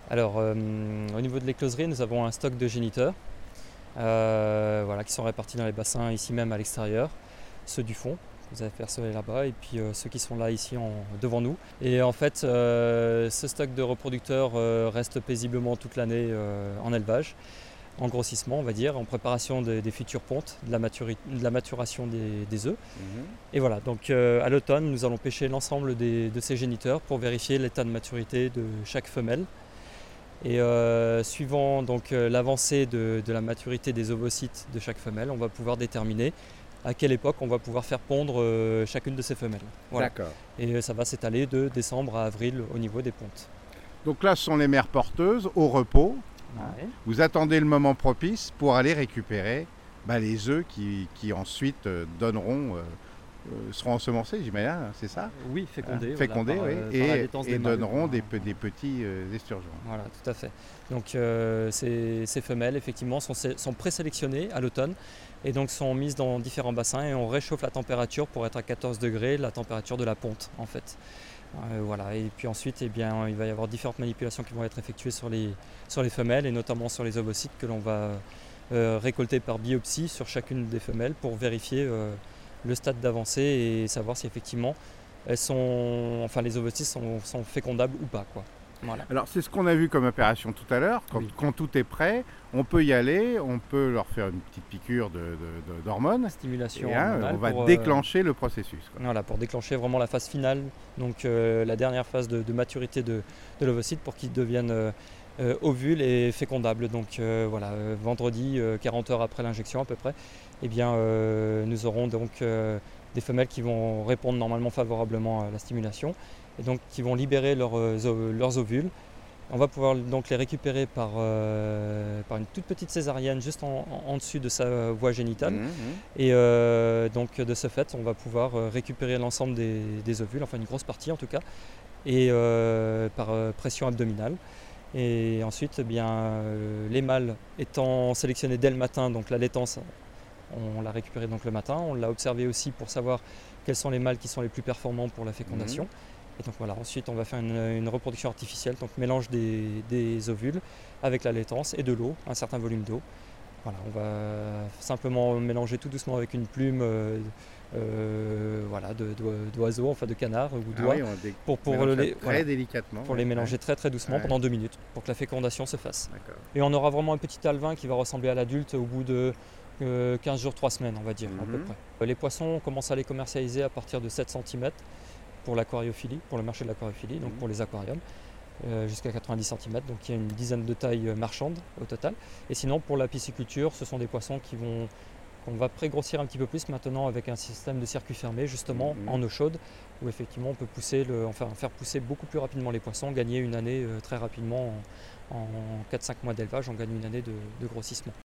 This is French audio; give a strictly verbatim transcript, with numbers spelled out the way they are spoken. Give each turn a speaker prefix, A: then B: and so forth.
A: Alors, euh, au niveau de l'écloserie, nous avons un stock de géniteurs euh, voilà, qui sont répartis dans les bassins ici même à l'extérieur, ceux du fond. Vous avez percevé là-bas et puis euh, ceux qui sont là ici en, devant nous. Et en fait, euh, ce stock de reproducteurs euh, reste paisiblement toute l'année euh, en élevage, en grossissement on va dire, en préparation des, des futures pontes, de la, maturi- de la maturation des, des œufs.
B: Mmh.
A: Et voilà, donc euh, à l'automne, nous allons pêcher l'ensemble des, de ces géniteurs pour vérifier l'état de maturité de chaque femelle. Et euh, suivant donc euh, l'avancée de, de la maturité des ovocytes de chaque femelle, on va pouvoir déterminer à quelle époque on va pouvoir faire pondre euh, chacune de ces femelles. Voilà.
B: D'accord.
A: Et ça va s'étaler de décembre à avril au niveau des pontes.
B: Donc là, ce sont les mères porteuses au repos.
A: Ouais.
B: Vous attendez le moment propice pour aller récupérer bah, les œufs qui, qui ensuite euh, donneront, euh, euh, seront ensemencés, j'imagine, hein, c'est ça?
A: Oui, fécondés.
B: Hein, fécondés,
A: voilà, par,
B: oui,
A: euh, par la
B: et,
A: laitance
B: et
A: des mâles.
B: donneront des,
A: Voilà.
B: des petits euh, esturgeons.
A: Voilà, tout à fait. Donc euh, ces, ces femelles, effectivement, sont, sont présélectionnées à l'automne et donc sont mises dans différents bassins et on réchauffe la température pour être à quatorze degrés, la température de la ponte en fait. Euh, voilà. Et puis ensuite, eh bien, il va y avoir différentes manipulations qui vont être effectuées sur les, sur les femelles et notamment sur les ovocytes que l'on va euh, récolter par biopsie sur chacune des femelles pour vérifier euh, le stade d'avancée et savoir si effectivement elles sont, enfin, les ovocytes sont, sont fécondables ou pas, quoi. Voilà.
B: Alors c'est ce qu'on a vu comme opération tout à l'heure. Quand,
A: Oui.
B: quand tout est prêt, on peut y aller, on peut leur faire une petite piqûre de, de, de, d'hormones.
A: Stimulation
B: Et hein,
A: hormonale
B: on va
A: pour, euh,
B: déclencher le processus, quoi.
A: Voilà, pour déclencher vraiment la phase finale, donc euh, la dernière phase de, de maturité de, de l'ovocyte pour qu'il devienne euh, euh, ovule et fécondable. Donc euh, voilà, euh, vendredi, euh, quarante heures après l'injection à peu près, eh bien, euh, nous aurons donc euh, des femelles qui vont répondre normalement favorablement à la stimulation et donc qui vont libérer leurs, euh, leurs ovules. On va pouvoir donc les récupérer par, euh, par une toute petite césarienne juste en, en, en dessus de sa voie génitale.
B: Mmh, mmh.
A: Et euh, donc de ce fait, on va pouvoir récupérer l'ensemble des, des ovules, enfin une grosse partie en tout cas, et euh, par pression abdominale. Et ensuite, eh bien, euh, les mâles étant sélectionnés dès le matin, donc la laitance, on l'a récupérée donc le matin. On l'a observé aussi pour savoir quels sont les mâles qui sont les plus performants pour la fécondation. Mmh. Et donc voilà, ensuite on va faire une, une reproduction artificielle, donc mélange des, des ovules avec la laitance et de l'eau, un certain volume d'eau. Voilà, on va simplement mélanger tout doucement avec une plume euh, euh, voilà, de, d'oiseau, enfin de canard ou
B: Ah
A: d'oie,
B: oui, on dé-
A: pour, pour,
B: mélange
A: les,
B: ça très
A: voilà,
B: délicatement.
A: pour
B: ouais,
A: les mélanger
B: ouais.
A: très très doucement
B: Ouais.
A: pendant deux minutes pour que la fécondation se fasse.
B: D'accord.
A: Et on aura vraiment un petit alevin qui va ressembler à l'adulte au bout de euh, quinze jours, trois semaines, on va dire,
B: Mmh.
A: à peu près. Les poissons, on commence à les commercialiser à partir de sept centimètres pour l'aquariophilie, pour le marché de l'aquariophilie, donc
B: Mmh.
A: pour les aquariums. Euh, jusqu'à quatre-vingt-dix centimètres, donc il y a une dizaine de tailles marchandes au total. Et sinon pour la pisciculture, ce sont des poissons qui vont, qu'on va pré-grossir un petit peu plus maintenant avec un système de circuit fermé justement mmh. en eau chaude, où effectivement on peut pousser le, enfin, faire pousser beaucoup plus rapidement les poissons, gagner une année euh, très rapidement en, en quatre à cinq mois d'élevage, on gagne une année de, de grossissement.